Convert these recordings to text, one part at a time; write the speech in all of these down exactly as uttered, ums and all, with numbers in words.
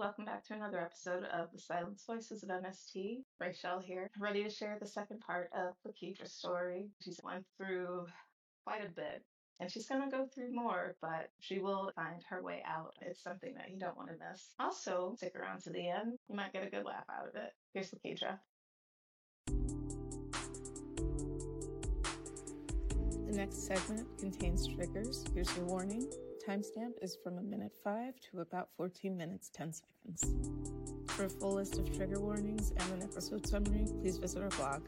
welcome back to another episode of The Silence Voices of M S T. Rachel here, ready to share the second part of Lakedra's story. She's went through quite a bit, and she's going to go through more, but she will find her way out. It's something that you don't want to miss. Also, stick around to the end. You might get a good laugh out of it. Here's Lakedra. The next segment contains triggers. Here's your warning. Timestamp is from a minute five to about fourteen minutes, ten seconds. For a full list of trigger warnings and an episode summary, please visit our blog.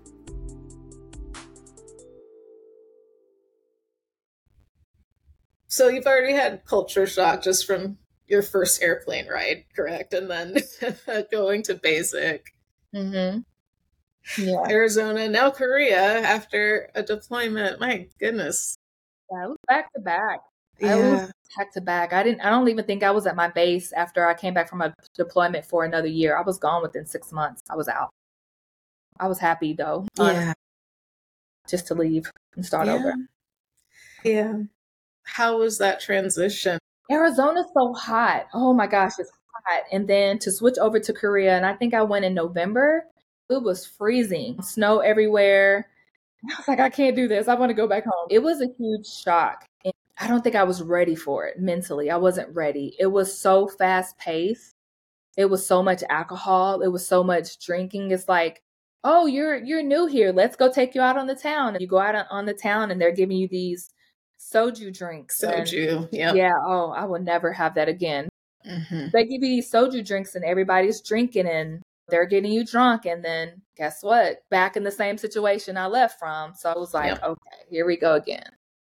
So you've already had culture shock just from your first airplane ride, correct? And then going to basic. Mm-hmm. Yeah. Arizona, now Korea after a deployment. My goodness. Yeah, it was back to back. Yeah. I was back to back. I didn't I don't even think I was at my base after I came back from a deployment for another year. I was gone within six months. I was out. I was happy though. Yeah. Um, just to leave and start yeah. over. Yeah. How was that transition? Arizona's so hot. Oh my gosh, it's hot. And then to switch over to Korea, and I think I went in November, it was freezing. Snow everywhere. I was like, I can't do this. I want to go back home. It was a huge shock. And I don't think I was ready for it mentally. I wasn't ready. It was so fast paced. It was so much alcohol. It was so much drinking. It's like, oh, you're you're new here. Let's go take you out on the town. And you go out on the town and they're giving you these soju drinks. Soju, yeah. Yeah, oh, I will never have that again. Mm-hmm. They give you these soju drinks and everybody's drinking and they're getting you drunk. And then guess what? Back in the same situation I left from. So I was like, Yep. okay, here we go again.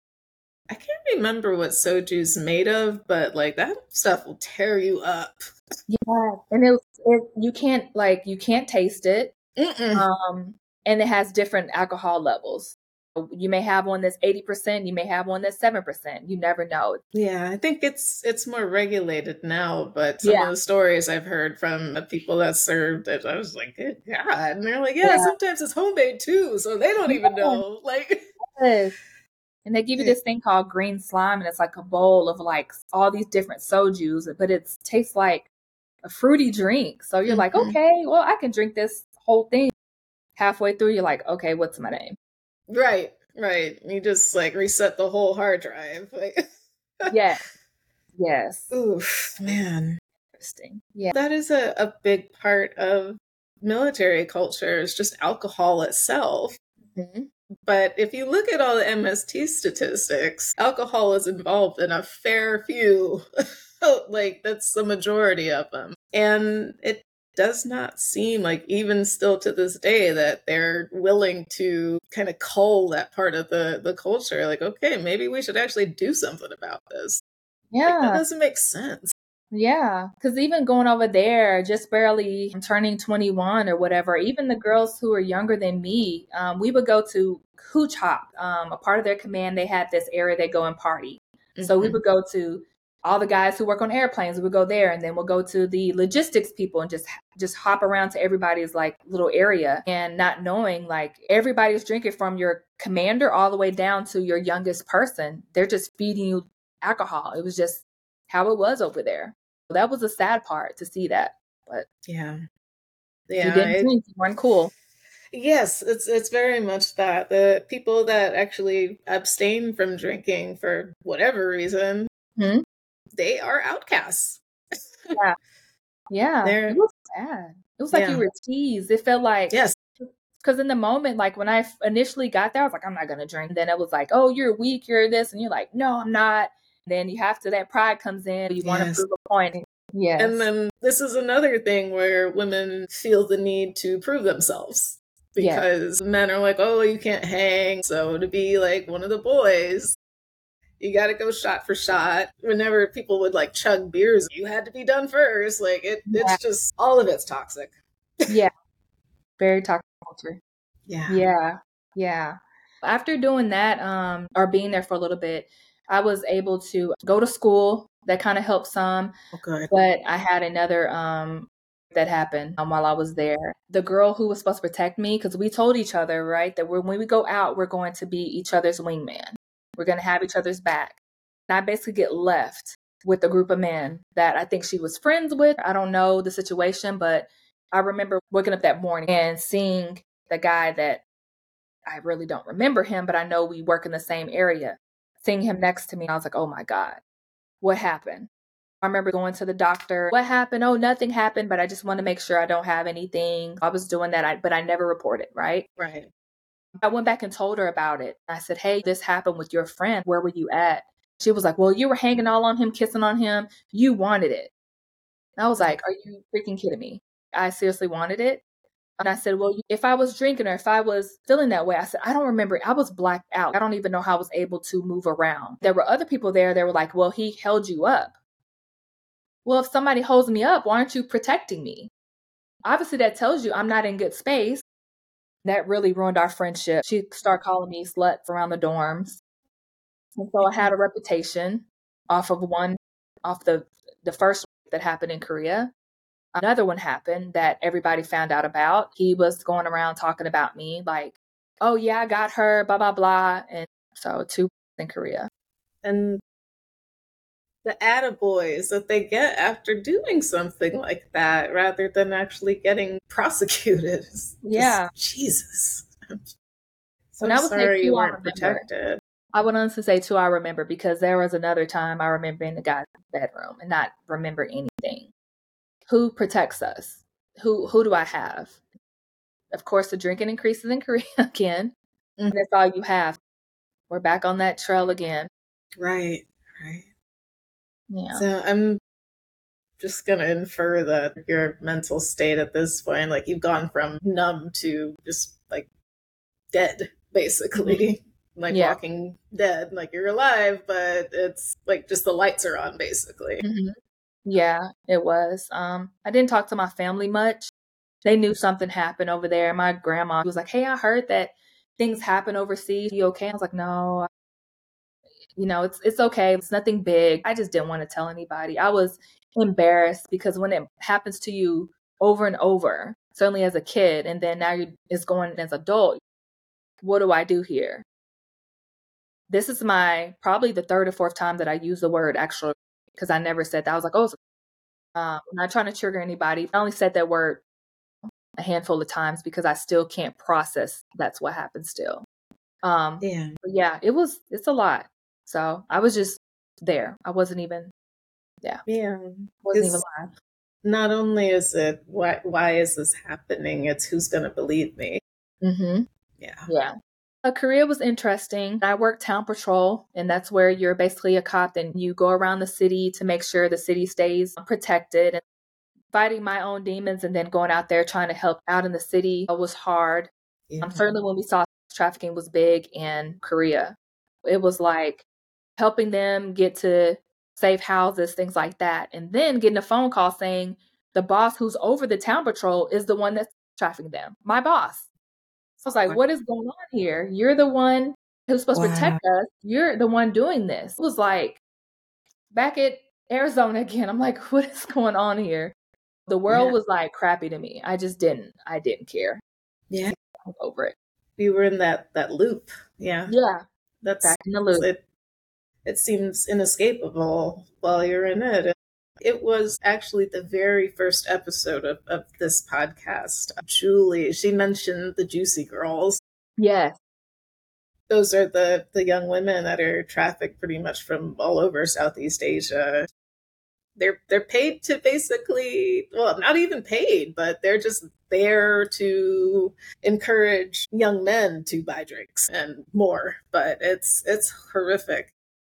I can't remember what soju's made of, but like that stuff will tear you up. Yeah. And it, it you can't like, you can't taste it. Mm-mm. Um, and it has different alcohol levels. You may have one that's eighty percent. You may have one that's seven percent. You never know. Yeah, I think it's it's more regulated now, but some Yeah. of the stories I've heard from the people that served it, I was like, good God. And they're like, yeah, Yeah. sometimes it's homemade too, so they don't even Yeah. know. Like, Yes. And they give you this thing called green slime, and it's like a bowl of like all these different sojus, but it tastes like a fruity drink. So you're like, Mhm. okay, well, I can drink this whole thing. Halfway through, you're like, okay, what's my name? right, right. You just like reset the whole hard drive. Like, Yes. Yes. oof, man. Interesting. Yeah. That is a, a big part of military culture, is just alcohol itself. Mhm. But if you look at all the M S T statistics, alcohol is involved in a fair few. Like, that's the majority of them. And it does not seem like, even still to this day, that they're willing to kind of cull that part of the, the culture. Like, okay, maybe we should actually do something about this. Like, Yeah. that doesn't make sense. Yeah. Because even going over there, just barely turning twenty-one or whatever, even the girls who are younger than me, um, we would go to Hooch Hop. Um, a part of their command, they had this area they go and party. So we Mhm. would go to all the guys who work on airplanes. We would go there, and then we'll go to the logistics people and just just hop around to everybody's like little area, and not knowing like everybody's drinking from your commander all the way down to your youngest person. They're just feeding you alcohol. It was just how it was over there. That was a sad part to see that. But Yeah. if Yeah. you didn't I- drink, you weren't cool. Yes, it's it's very much that. The people that actually abstain from drinking for whatever reason, Hmm? they are outcasts. Yeah. They're- It was sad. It was like Yeah. you were teased. It felt like, Yes. because in the moment, like when I f- initially got there, I was like, I'm not going to drink. Then it was like, oh, you're weak, you're this. And you're like, no, I'm not. Then you have to, that pride comes in. You want to Yes. prove a point. Yes. And then this is another thing where women feel the need to prove themselves, Yeah. because men are like, oh, you can't hang. So to be like one of the boys, you got to go shot for shot. Whenever people would like chug beers, you had to be done first. Like it, Yeah. it's just, all of it's toxic. Yeah. Very toxic culture. Yeah. Yeah. Yeah. After doing that, um, or being there for a little bit, I was able to go to school. That kind of helped some. Oh, good. But I had another um that happened um, while I was there. The girl who was supposed to protect me, because we told each other, right, that we're, when we go out, we're going to be each other's wingman. We're going to have each other's back. And I basically get left with a group of men that I think she was friends with. I don't know the situation, but I remember waking up that morning and seeing the guy that I really don't remember him, but I know we work in the same area. Seeing him next to me, I was like, oh my God, what happened? I remember going to the doctor. What happened? Oh, nothing happened, but I just want to make sure I don't have anything. I was doing that, but I never reported, right? Right. I went back and told her about it. I said, hey, this happened with your friend. Where were you at? She was like, well, you were hanging all on him, kissing on him. You wanted it. I was like, are you freaking kidding me? I seriously wanted it. And I said, well, if I was drinking or if I was feeling that way, I said, I don't remember. I was blacked out. I don't even know how I was able to move around. There were other people there that were like, well, he held you up. Well, if somebody holds me up, why aren't you protecting me? Obviously, that tells you I'm not in good space. That really ruined our friendship. She started calling me sluts around the dorms. And so I had a reputation off of one, off the, the first that happened in Korea. Another one happened that everybody found out about. He was going around talking about me like, oh yeah, I got her, blah, blah, blah. And so two in Korea. And the attaboys that they get after doing something like that rather than actually getting prosecuted. Just, yeah. Jesus. So and I'm I would sorry say you too, weren't protected. I would honestly say too, I remember, because there was another time I remember in the guy's bedroom and not remember anything. Who protects us? Who who do I have? Of course, the drinking increases in Korea again. Mm-hmm. And that's all you have. We're back on that trail again. Right, right. Yeah. So I'm just going to infer that your mental state at this point, like you've gone from numb to just like dead, basically. Mm-hmm. Like yeah. Walking dead, like you're alive, but it's like just the lights are on, basically. Mm-hmm. Yeah, it was. Um, I didn't talk to my family much. They knew something happened over there. My grandma was like, hey, I heard that things happen overseas. You okay? I was like, no, you know, it's it's okay. It's nothing big. I just didn't want to tell anybody. I was embarrassed because when it happens to you over and over, certainly as a kid, and then now you it's going as an adult, what do I do here? This is my probably the third or fourth time that I use the word actual, because I never said that. I was like, oh, um, I'm not trying to trigger anybody. I only said that word a handful of times because I still can't process that's what happened still. Um, yeah. But yeah, it was, it's a lot. So I was just there. I wasn't even, yeah. Yeah. Wasn't even live. Not only is it, why, why is this happening? It's who's going to believe me. Mm-hmm. Yeah. Yeah. Uh, Korea was interesting. I worked town patrol, and that's where you're basically a cop and you go around the city to make sure the city stays protected. And fighting my own demons and then going out there trying to help out in the city was hard. Yeah. Um, certainly when we saw trafficking was big in Korea. It was like helping them get to safe houses, things like that. And then getting a phone call saying the boss who's over the town patrol is the one that's trafficking them. My boss. So I was like, what is going on here? You're the one who's supposed wow. to protect us. You're the one doing this. It was like back at Arizona again. I'm like, what is going on here? The world yeah. was like crappy to me. I just didn't, I didn't care. Yeah. I was over it. You were in that, that loop. Yeah. Yeah. That's back in the loop. It, it seems inescapable while you're in it. It was actually the very first episode of, of this podcast. Julie, she mentioned the Juicy Girls. Yes. Those are the, the young women that are trafficked pretty much from all over Southeast Asia. They're they're paid to basically, well, not even paid, but they're just there to encourage young men to buy drinks and more. But it's it's horrific.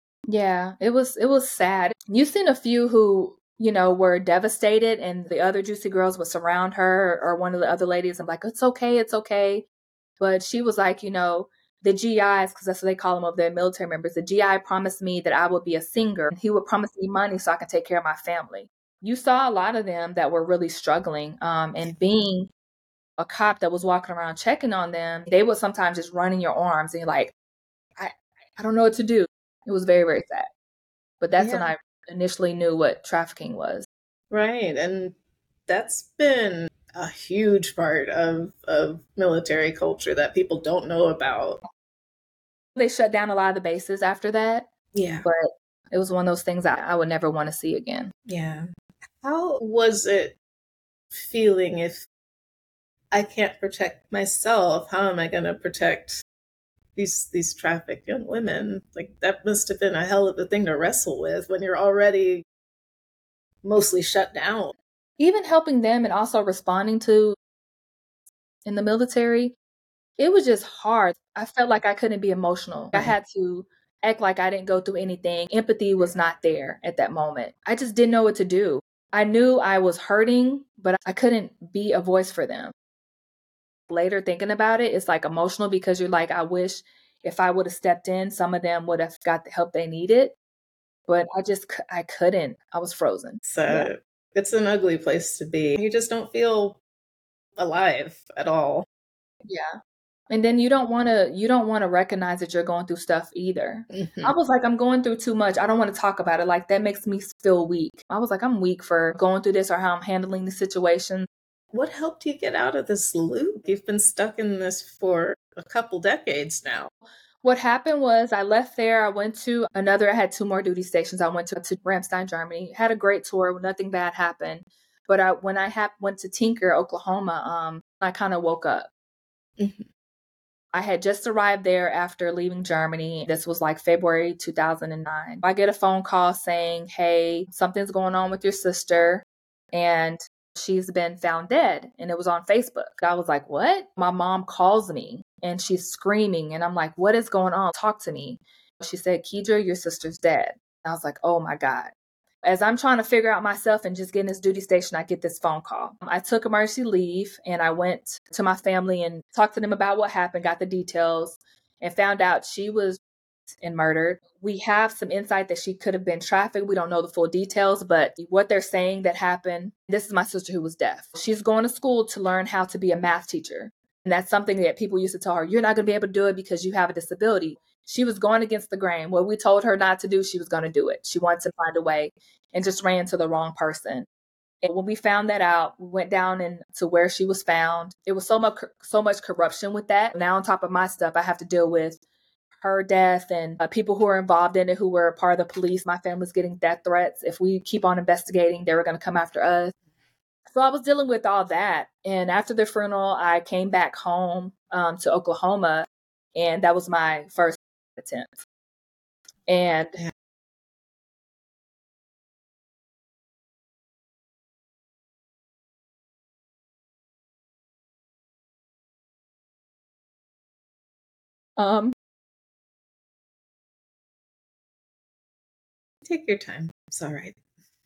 Yeah, it was it was sad. You've seen a few who, you know, were devastated and the other Juicy Girls would surround her or one of the other ladies and be like, it's okay, it's okay. But she was like, you know, the G Is, because that's what they call them over there, military members, the G I promised me that I would be a singer. He would promise me money so I can take care of my family. You saw a lot of them that were really struggling. Um, and being a cop that was walking around checking on them, they would sometimes just run in your arms and you're like, I, I don't know what to do. It was very, very sad. But that's yeah. when I initially knew what trafficking was. Right. And that's been a huge part of, of military culture that people don't know about. They shut down a lot of the bases after that. Yeah. But It was one of those things I, I would never want to see again. Yeah. How was it feeling if I can't protect myself? How am I going to protect these these trafficked young women? Like, that must have been a hell of a thing to wrestle with when you're already mostly shut down. Even helping them and also responding to in the military, it was just hard. I felt like I couldn't be emotional. I had to act like I didn't go through anything. Empathy was not there at that moment. I just didn't know what to do. I knew I was hurting, but I couldn't be a voice for them. Later thinking about it, it's like emotional because you're like, I wish if I would have stepped in, some of them would have got the help they needed. But I just, I couldn't. I was frozen. So Yeah. It's an ugly place to be. You just don't feel alive at all. Yeah. And then you don't want to, you don't want to recognize that you're going through stuff either. Mm-hmm. I was like, I'm going through too much. I don't want to talk about it. Like, that makes me feel weak. I was like, I'm weak for going through this or how I'm handling the situation. What helped you get out of this loop? You've been stuck in this for a couple decades now. What happened was I left there. I went to another, I had two more duty stations. I went to, to Ramstein, Germany, had a great tour. Nothing bad happened. But I, when I ha- went to Tinker, Oklahoma, um, I kind of woke up. Mm-hmm. I had just arrived there after leaving Germany. This was like February two thousand nine. I get a phone call saying, hey, something's going on with your sister and she's been found dead. And it was on Facebook. I was like, what? My mom calls me and she's screaming. And I'm like, what is going on? Talk to me. She said, Kedra, your sister's dead. I was like, oh my God. As I'm trying to figure out myself and just get in this duty station, I get this phone call. I took emergency leave and I went to my family and talked to them about what happened, got the details, and found out she was and murdered. We have some insight that she could have been trafficked. We don't know the full details, but what they're saying that happened, this is my sister who was deaf. She's going to school to learn how to be a math teacher. And that's something that people used to tell her, you're not going to be able to do it because you have a disability. She was going against the grain. What we told her not to do, she was going to do it. She wanted to find a way and just ran to the wrong person. And when we found that out, we went down and to where she was found. It was so much, so much corruption with that. Now on top of my stuff, I have to deal with her death and uh, people who were involved in it who were part of the police. My family's getting death threats. If we keep on investigating, they were going to come after us. So I was dealing with all that. And after the funeral, I came back home um, to Oklahoma. And that was my first attempt. And um, take your time. It's all right.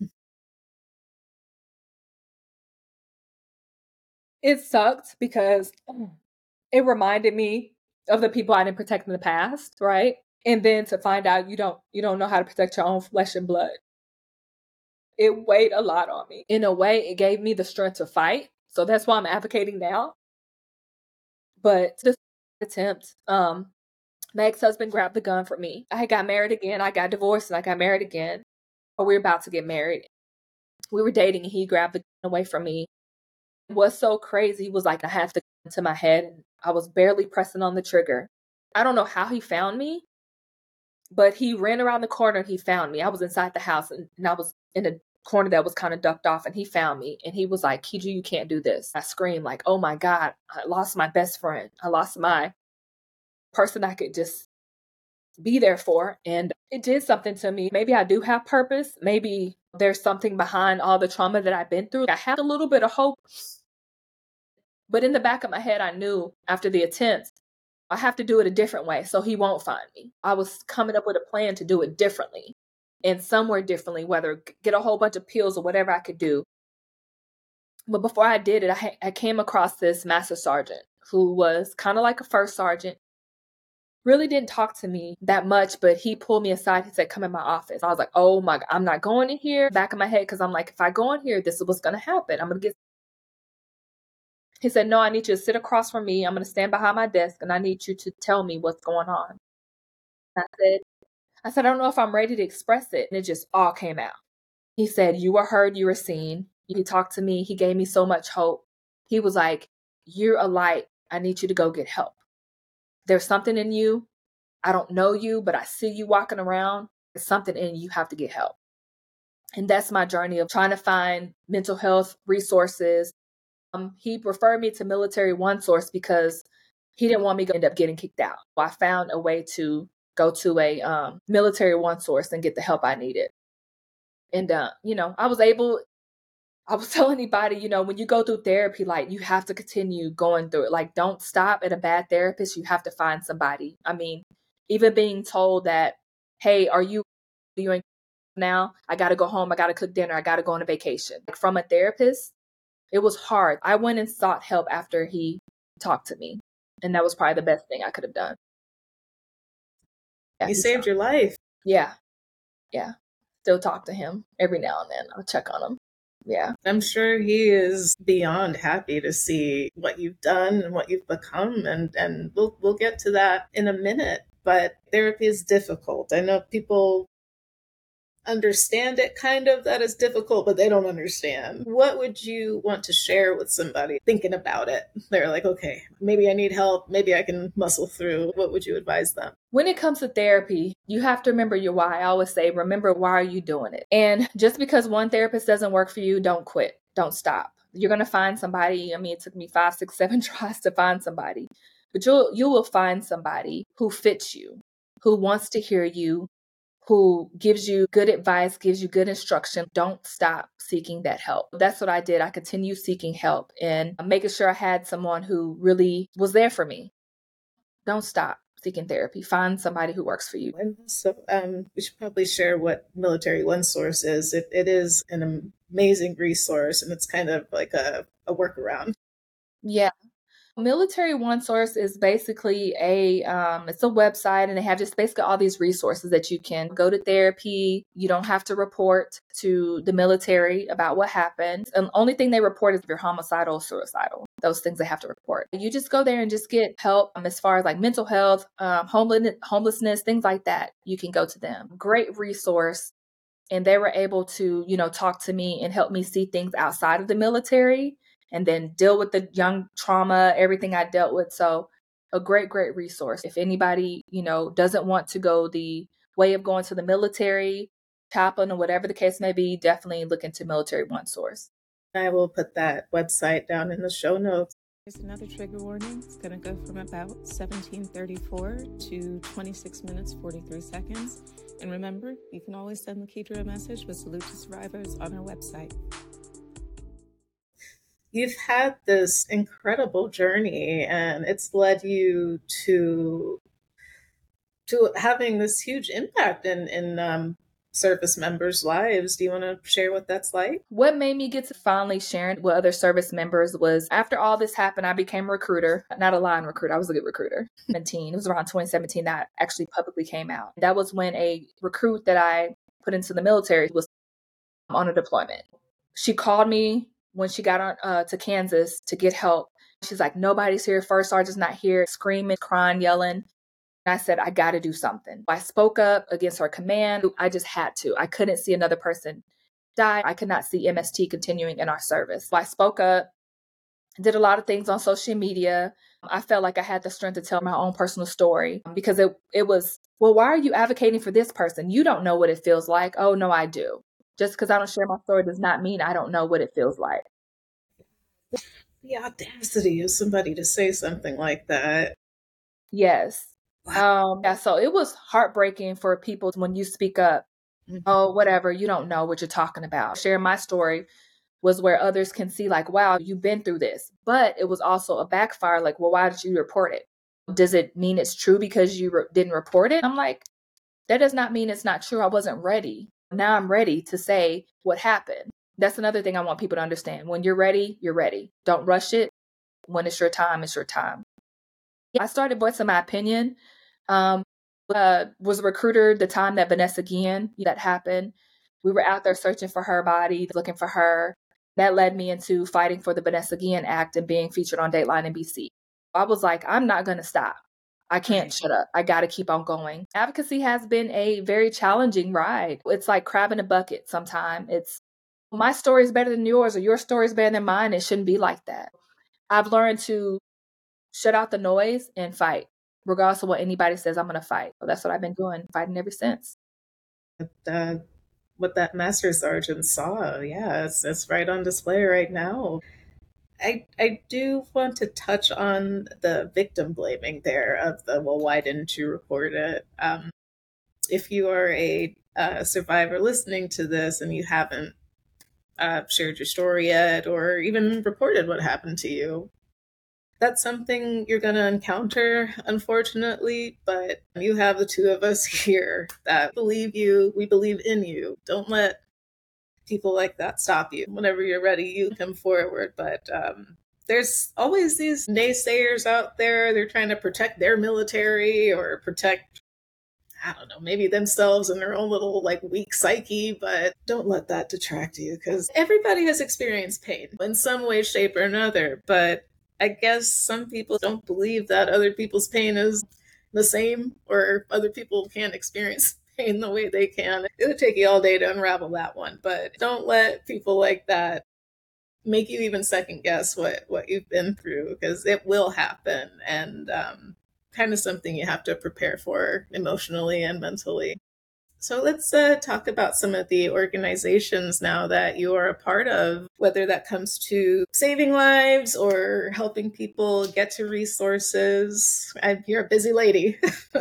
It sucked because it reminded me of the people I didn't protect in the past, right? And then to find out you don't you don't know how to protect your own flesh and blood. It weighed a lot on me. In a way, it gave me the strength to fight. So that's why I'm advocating now. But this attempt, um, my ex-husband grabbed the gun from me. I got married again. I got divorced and I got married again. Or we were about to get married. We were dating and he grabbed the gun away from me. What's so crazy was like I had the gun to my head and I was barely pressing on the trigger. I don't know how he found me, but he ran around the corner and he found me. I was inside the house and, and I was in a corner that was kind of ducked off and he found me and he was like, Kedra, you can't do this. I screamed like, oh my God, I lost my best friend. I lost my person I could just be there for. And it did something to me. Maybe I do have purpose. Maybe there's something behind all the trauma that I've been through. I had a little bit of hope. But in the back of my head, I knew after the attempt, I have to do it a different way so he won't find me. I was coming up with a plan to do it differently and somewhere differently, whether get a whole bunch of pills or whatever I could do. But before I did it, I, I came across this master sergeant who was kind of like a first sergeant. Really didn't talk to me that much, but he pulled me aside. He said, come in my office. I was like, oh my God, I'm not going in here. Back of my head, because I'm like, if I go in here, this is what's going to happen. I'm going to get. He said, no, I need you to sit across from me. I'm going to stand behind my desk and I need you to tell me what's going on. I said, I said, I don't know if I'm ready to express it. And it just all came out. He said, you were heard, you were seen. He talked to me. He gave me so much hope. He was like, you're a light. I need you to go get help. There's something in you. I don't know you, but I see you walking around. something in you, you have to get help. And that's my journey of trying to find mental health resources. Um, he referred me to Military One Source because he didn't want me to end up getting kicked out. I found a way to go to a um, Military One Source and get the help I needed. And, uh, you know, I was able, I was telling anybody, you know, when you go through therapy, like you have to continue going through it. Like, don't stop at a bad therapist. You have to find somebody. I mean, even being told that, hey, are you doing now? I got to go home. I got to cook dinner. I got to go on a vacation. Like, from a therapist, it was hard. I went and sought help after he talked to me. And that was probably the best thing I could have done. Yeah, he he saved talked. your life. Yeah. Yeah. Still talk to him every now and then. I'll check on him. Yeah. I'm sure he is beyond happy to see what you've done and what you've become. And, and we'll, we'll get to that in a minute. But therapy is difficult. I know people understand it kind of, that is difficult, but they don't understand. What would you want to share with somebody thinking about it? They're like, okay, maybe I need help. Maybe I can muscle through. What would you advise them? When it comes to therapy, you have to remember your why. I always say, remember, why are you doing it? And just because one therapist doesn't work for you, don't quit. Don't stop. You're going to find somebody. I mean, it took me five, six, seven tries to find somebody, but you'll, you will find somebody who fits you, who wants to hear you, who gives you good advice, gives you good instruction. Don't stop seeking that help. That's what I did. I continued seeking help and making sure I had someone who really was there for me. Don't stop seeking therapy. Find somebody who works for you. And so um, we should probably share what Military One Source is. It, it is an amazing resource, and it's kind of like a, a workaround. Yeah. Military One Source is basically a, um, it's a website, and they have just basically all these resources that you can go to therapy. You don't have to report to the military about what happened. And the only thing they report is if you're homicidal or suicidal. Those things they have to report. You just go there and just get help um, as far as like mental health, um, homelessness, homelessness, things like that. You can go to them. Great resource. And they were able to, you know, talk to me and help me see things outside of the military, and then deal with the young trauma, everything I dealt with. So a great, great resource. If anybody, you know, doesn't want to go the way of going to the military, chaplain, or whatever the case may be, definitely look into Military One Source. I will put that website down in the show notes. Here's another trigger warning. It's going to go from about seventeen thirty-four to twenty-six minutes, forty-three seconds. And remember, you can always send Lakedra a message with Salute to Survivors on our website. You've had this incredible journey, and it's led you to to having this huge impact in in um, service members' lives. Do you want to share what that's like? What made me get to finally sharing with other service members was after all this happened, I became a recruiter, not a line recruiter. I was a good recruiter. seventeen It was around twenty seventeen that I actually publicly came out. That was when a recruit that I put into the military was on a deployment. She called me when she got on uh, to Kansas to get help. She's like, nobody's here. First sergeant's not here, screaming, crying, yelling. And I said, I got to do something. I spoke up against her command. I just had to. I couldn't see another person die. I could not see M S T continuing in our service. So I spoke up, did a lot of things on social media. I felt like I had the strength to tell my own personal story because it, it was, well, why are you advocating for this person? You don't know what it feels like. Oh, no, I do. Just because I don't share my story does not mean I don't know what it feels like. The audacity of somebody to say something like that. Yes. Wow. Um, yeah, so it was heartbreaking for people when you speak up. Mm-hmm. Oh, whatever, you don't know what you're talking about. Sharing my story was where others can see like, wow, you've been through this. But it was also a backfire. Like, well, why did you report it? Does it mean it's true because you re- didn't report it? I'm like, that does not mean it's not true. I wasn't ready. Now I'm ready to say what happened. That's another thing I want people to understand. When you're ready, you're ready. Don't rush it. When it's your time, it's your time. I started voicing my opinion. Um, uh, was a recruiter the time that Vanessa Guillen, that happened. We were out there searching for her body, looking for her. That led me into fighting for the Vanessa Guillen Act and being featured on Dateline N B C. I was like, I'm not going to stop. I can't shut up. I got to keep on going. Advocacy has been a very challenging ride. It's like crab in a bucket sometimes. It's my story is better than yours or your story is better than mine. It shouldn't be like that. I've learned to shut out the noise and fight. Regardless of what anybody says, I'm going to fight. So that's what I've been doing, fighting ever since. Uh, what that master sergeant saw, yeah, it's, it's right on display right now. I, I do want to touch on the victim blaming there of the, well, why didn't you report it? Um, if you are a uh, survivor listening to this and you haven't uh, shared your story yet or even reported what happened to you, that's something you're going to encounter, unfortunately, but you have the two of us here that believe you. We believe in you. Don't let people like that stop you. Whenever you're ready, you come forward. But um, there's always these naysayers out there. They're trying to protect their military or protect, I don't know, maybe themselves and their own little like weak psyche, but don't let that detract you because everybody has experienced pain in some way, shape, or another. But I guess some people don't believe that other people's pain is the same or other people can't experience pain the way they can. It would take you all day to unravel that one, but don't let people like that make you even second guess what, what you've been through because it will happen. And um, kind of something you have to prepare for emotionally and mentally. So let's uh, talk about some of the organizations now that you are a part of, whether that comes to saving lives or helping people get to resources. I, you're a busy lady.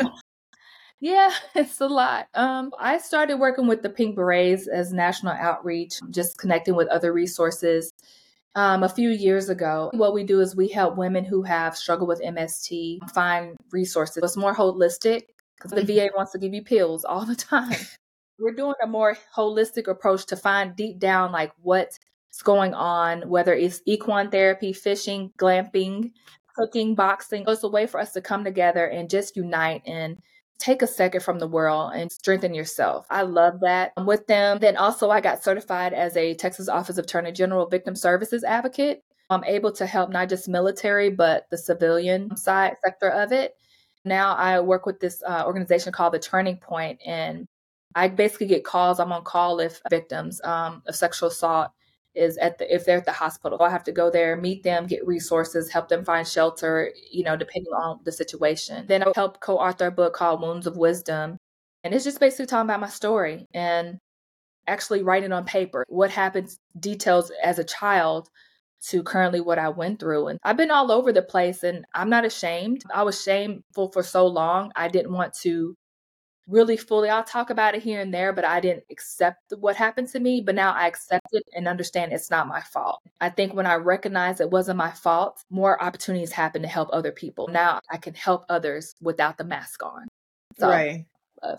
Yeah, it's a lot. Um, I started working with the Pink Berets as national outreach, just connecting with other resources um, a few years ago. What we do is we help women who have struggled with M S T find resources. It's more holistic because the V A wants to give you pills all the time. We're doing a more holistic approach to find deep down like what's going on, whether it's equine therapy, fishing, glamping, cooking, boxing. It's a way for us to come together and just unite and take a second from the world and strengthen yourself. I love that with them. Then also I got certified as a Texas Office of Attorney General Victim Services Advocate. I'm able to help not just military, but the civilian side sector of it. Now I work with this uh, organization called The Turning Point, and I basically get calls. I'm on call if victims um, of sexual assault is at the, if they're at the hospital. I have to go there, meet them, get resources, help them find shelter, you know, depending on the situation. Then I help co-author a book called Wounds of Wisdom. And it's just basically talking about my story and actually writing on paper what happens, details as a child to currently what I went through. And I've been all over the place and I'm not ashamed. I was shameful for so long. I didn't want to really fully, I'll talk about it here and there, but I didn't accept what happened to me. But now I accept it and understand it's not my fault. I think when I recognize it wasn't my fault, more opportunities happen to help other people. Now I can help others without the mask on. So, right. Love.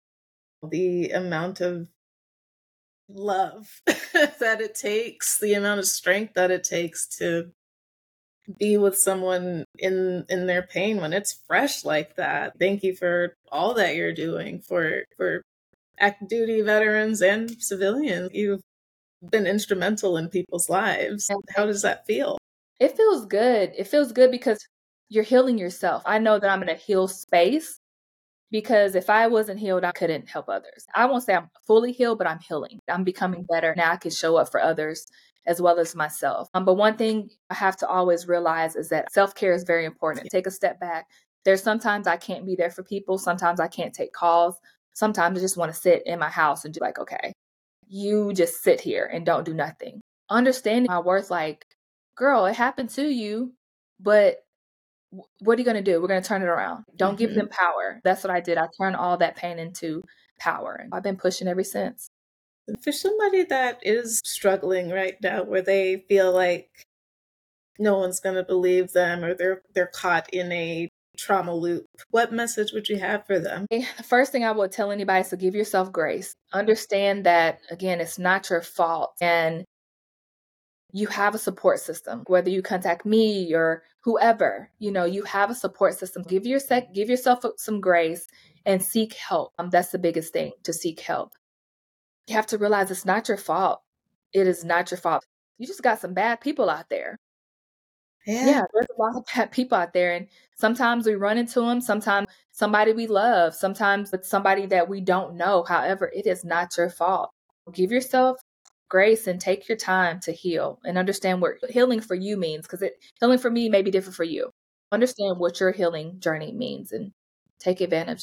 The amount of love that it takes, the amount of strength that it takes to be with someone in in their pain when it's fresh like that. Thank you for all that you're doing for for active duty veterans and civilians. You've been instrumental in people's lives. How does that feel? It feels good. It feels good because you're healing yourself. I know that I'm in a heal space because if I wasn't healed, I couldn't help others. I won't say I'm fully healed, but I'm healing. I'm becoming better. Now I can show up for others as well as myself. Um, but one thing I have to always realize is that self-care is very important. Take a step back. There's sometimes I can't be there for people. Sometimes I can't take calls. Sometimes I just want to sit in my house and do like, okay, you just sit here and don't do nothing. Understanding my worth, like, girl, it happened to you, but what are you going to do? We're going to turn it around. Don't mm-hmm. give them power. That's what I did. I turned all that pain into power. And I've been pushing ever since. For somebody that is struggling right now, where they feel like no one's going to believe them or they're they're caught in a trauma loop, what message would you have for them? The first thing I would tell anybody is to give yourself grace. Understand that, again, it's not your fault. And you have a support system, whether you contact me or whoever, you know, you have a support system. Give your sec- give yourself some grace and seek help. Um, that's the biggest thing, to seek help. You have to realize it's not your fault. It is not your fault. You just got some bad people out there. Yeah. yeah, there's a lot of bad people out there. And sometimes we run into them. Sometimes somebody we love. Sometimes it's somebody that we don't know. However, it is not your fault. Give yourself grace and take your time to heal and understand what healing for you means, because it healing for me may be different for you. Understand what your healing journey means and take advantage of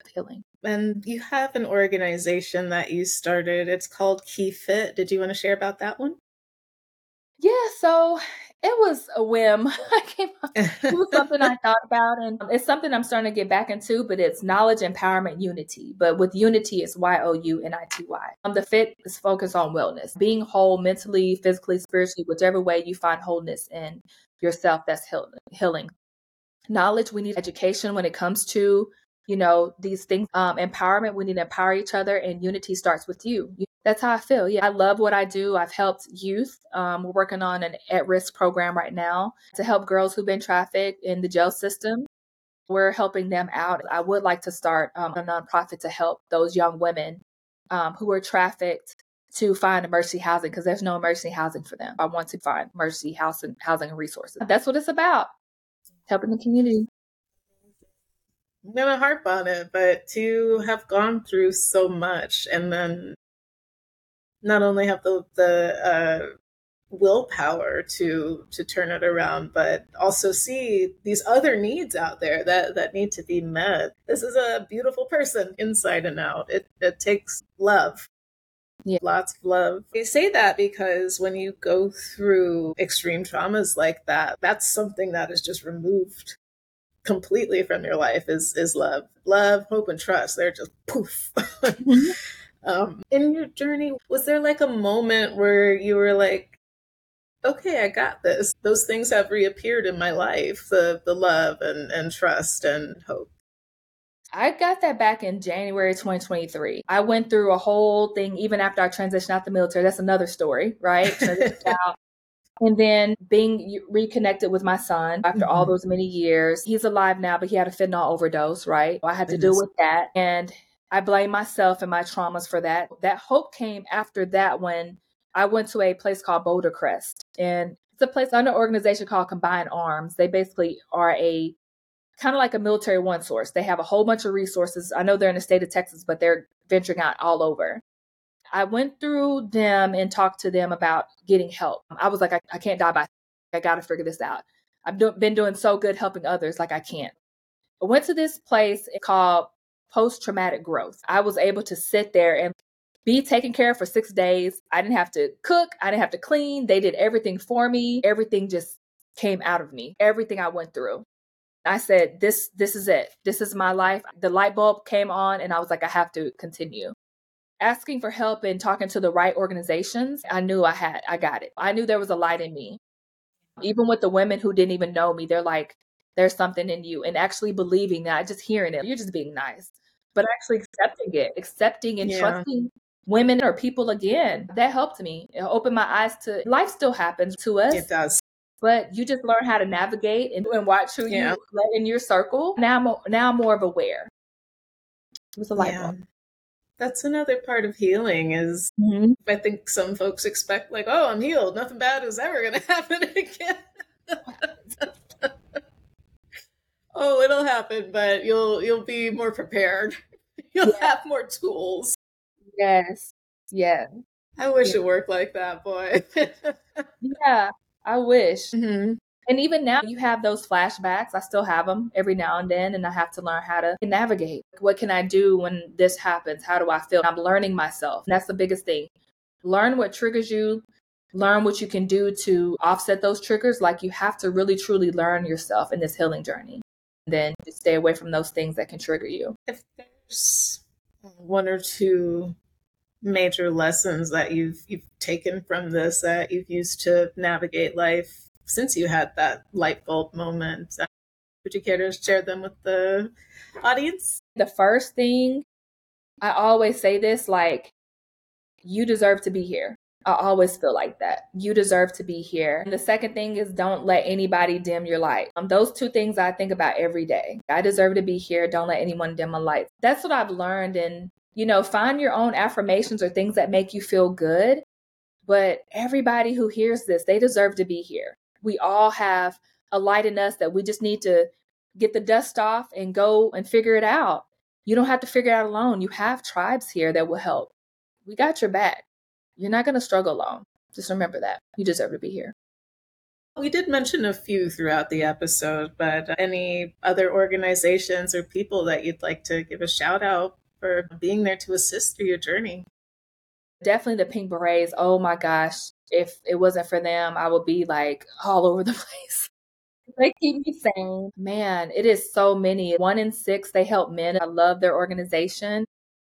healing. And you have an organization that you started. It's called Key Fit. Did you want to share about that one? Yeah, so it was a whim. I came up, it was something I thought about, and it's something I'm starting to get back into, but it's knowledge, empowerment, unity. But with unity, it's Y O U N I T Y. Um, the fit is focused on wellness, being whole mentally, physically, spiritually, whichever way you find wholeness in yourself, that's heal- healing. Knowledge, we need education when it comes to, you know, these things. Um, empowerment, we need to empower each other, and unity starts with you. That's how I feel. Yeah, I love what I do. I've helped youth. Um, we're working on an at-risk program right now to help girls who've been trafficked in the jail system. We're helping them out. I would like to start um, a nonprofit to help those young women um, who are trafficked to find emergency housing, because there's no emergency housing for them. I want to find emergency housing, housing and resources. That's what it's about, helping the community. I'm going to harp on it, but to have gone through so much and then not only have the, the uh, willpower to to turn it around, but also see these other needs out there that, that need to be met. This is a beautiful person inside and out. It, it takes love. Yeah. Lots of love. I say that because when you go through extreme traumas like that, that's something that is just removed completely from your life is is love. Love, hope, and trust. They're just poof. Mm-hmm. um, in your journey, was there like a moment where you were like, okay, I got this. Those things have reappeared in my life, the the love and, and trust and hope. I got that back in January twenty twenty-three. I went through a whole thing, even after I transitioned out the military. That's another story, right? Transitioned out. And then being reconnected with my son after mm-hmm. all those many years. He's alive now, but he had a fentanyl overdose, right? I had to deal with that. And I blame myself and my traumas for that. That hope came after that when I went to a place called Boulder Crest. And it's a place under an organization called Combined Arms. They basically are a kind of like a military one source. They have a whole bunch of resources. I know they're in the state of Texas, but they're venturing out all over. I went through them and talked to them about getting help. I was like, I, I can't die by, I got to figure this out. I've do, been doing so good helping others, like I can't. I went to this place called Post-Traumatic Growth. I was able to sit there and be taken care of for six days. I didn't have to cook. I didn't have to clean. They did everything for me. Everything just came out of me. Everything I went through. I said, this, this is it. This is my life. The light bulb came on and I was like, I have to continue. Asking for help and talking to the right organizations, I knew I had, I got it. I knew there was a light in me. Even with the women who didn't even know me, they're like, there's something in you. And actually believing that, just hearing it, you're just being nice. But actually accepting it, accepting and yeah. trusting women or people again, that helped me. It opened my eyes to life still happens to us. It does. But you just learn how to navigate and, and watch who yeah. you let in your circle. Now I'm, now I'm more of aware. It was a light bulb. Yeah. That's another part of healing is mm-hmm. I think some folks expect like, oh, I'm healed. Nothing bad is ever going to happen again. Oh, it'll happen, but you'll you'll be more prepared. You'll yeah. have more tools. Yes. Yeah. I wish yeah. it worked like that, boy. Yeah, I wish. Mm-hmm. And even now you have those flashbacks. I still have them every now and then, and I have to learn how to navigate. What can I do when this happens? How do I feel? I'm learning myself. And that's the biggest thing. Learn what triggers you. Learn what you can do to offset those triggers. Like you have to really, truly learn yourself in this healing journey. And then just stay away from those things that can trigger you. If there's one or two major lessons that you've you've taken from this that you've used to navigate life since you had that light bulb moment, would you care to share them with the audience? The first thing, I always say this, like, you deserve to be here. I always feel like that. You deserve to be here. And the second thing is don't let anybody dim your light. Um, those two things I think about every day. I deserve to be here. Don't let anyone dim my light. That's what I've learned. And, you know, find your own affirmations or things that make you feel good. But everybody who hears this, they deserve to be here. We all have a light in us that we just need to get the dust off and go and figure it out. You don't have to figure it out alone. You have tribes here that will help. We got your back. You're not going to struggle alone. Just remember that. You deserve to be here. We did mention a few throughout the episode, but any other organizations or people that you'd like to give a shout out for being there to assist through your journey? Definitely the Pink Berets. Oh my gosh. If it wasn't for them, I would be like all over the place. They keep me sane. Man, it is so many. One in six, they help men. I love their organization.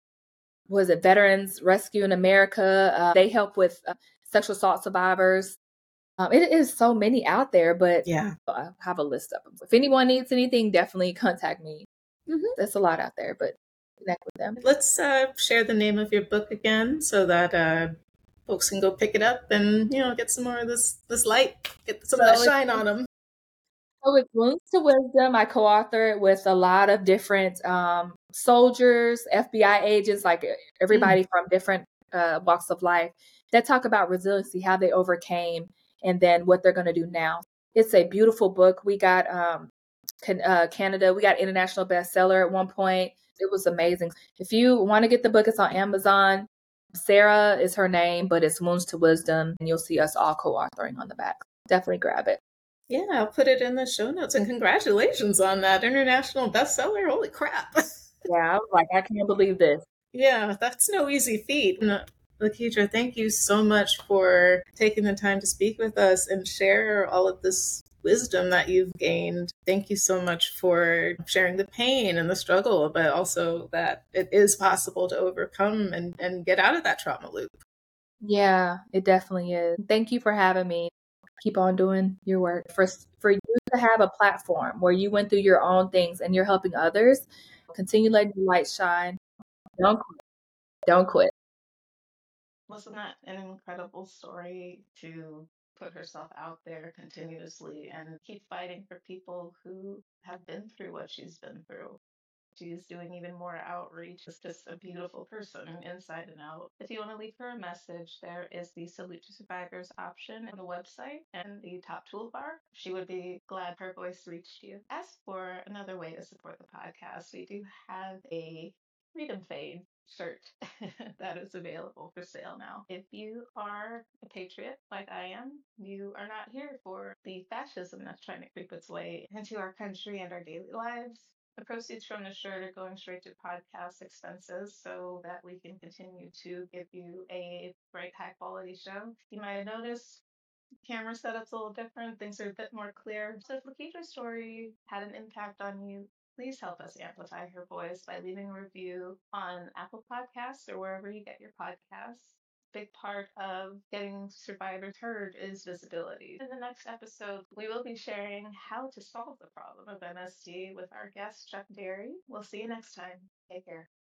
Was it Veterans Rescue in America? Uh, they help with uh, sexual assault survivors. Um, it is so many out there, but Yeah. I have a list of them. If anyone needs anything, definitely contact me. Mm-hmm. There's a lot out there, but connect with them. Let's uh, share the name of your book again so that uh, folks can go pick it up and, you know, get some more of this, this light, get some so of that shine on them. So it's Wounds to Wisdom. I co-author it with a lot of different um, soldiers, F B I agents, like everybody mm. from different uh, walks of life that talk about resiliency, how they overcame, and then what they're going to do now. It's a beautiful book. We got um, can, uh, Canada. We got international bestseller at one point. It was amazing. If you want to get the book, it's on Amazon. Sarah is her name, but it's Wounds to Wisdom, and you'll see us all co-authoring on the back. Definitely grab it. Yeah, I'll put it in the show notes. And congratulations on that international bestseller. Holy crap. Yeah, I was like, I can't believe this. Yeah, that's no easy feat. Lakedra, thank you so much for taking the time to speak with us and share all of this wisdom that you've gained. Thank you so much for sharing the pain and the struggle, but also that it is possible to overcome and, and get out of that trauma loop. Yeah, it definitely is. Thank you for having me. Keep on doing your work. For, for you to have a platform where you went through your own things and you're helping others, continue letting your light shine. Don't quit. Don't quit. Wasn't that an incredible story to put herself out there continuously and keep fighting for people who have been through what she's been through? She's doing even more outreach. She's just a beautiful person inside and out. If you want to leave her a message, there is the Salute to Survivors option on the website and the top toolbar. She would be glad her voice reached you. As for another way to support the podcast, we do have a Freedom Fade shirt that is available for sale now. If you are a patriot like I am, you are not here for the fascism that's trying to creep its way into our country and our daily lives. The proceeds from the shirt are going straight to podcast expenses so that we can continue to give you a great high quality show. You might have noticed camera setup's a little different. Things are a bit more clear. So if Lakedra's story had an impact on you, please help us amplify her voice by leaving a review on Apple Podcasts or wherever you get your podcasts. Big part of getting survivors heard is visibility. In the next episode, we will be sharing how to solve the problem of M S T with our guest, Chuck Derry. We'll see you next time. Take care.